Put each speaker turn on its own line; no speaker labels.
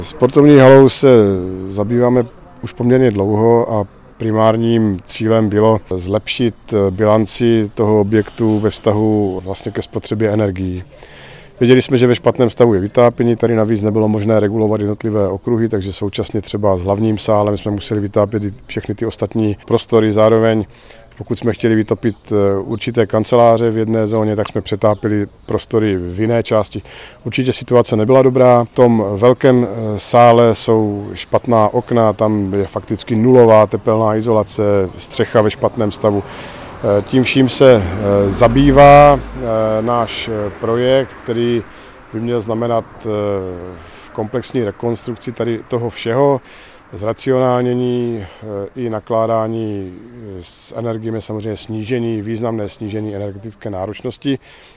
Sportovní halou se zabýváme už poměrně dlouho a primárním cílem bylo zlepšit bilanci toho objektu ve vztahu vlastně ke spotřebě energií. Věděli jsme, že ve špatném stavu je vytápění, tady navíc nebylo možné regulovat jednotlivé okruhy, takže současně třeba s hlavním sálem jsme museli vytápět i všechny ty ostatní prostory zároveň. Pokud jsme chtěli vytopit určité kanceláře v jedné zóně, tak jsme přetápili prostory v jiné části. Určitě situace nebyla dobrá. V tom velkém sále jsou špatná okna, tam je fakticky nulová tepelná izolace, střecha ve špatném stavu. Tím vším se zabývá náš projekt, který by měl znamenat komplexní rekonstrukci tady toho všeho, zracionálnění i nakládání s energiemi, samozřejmě významné snížení energetické náročnosti.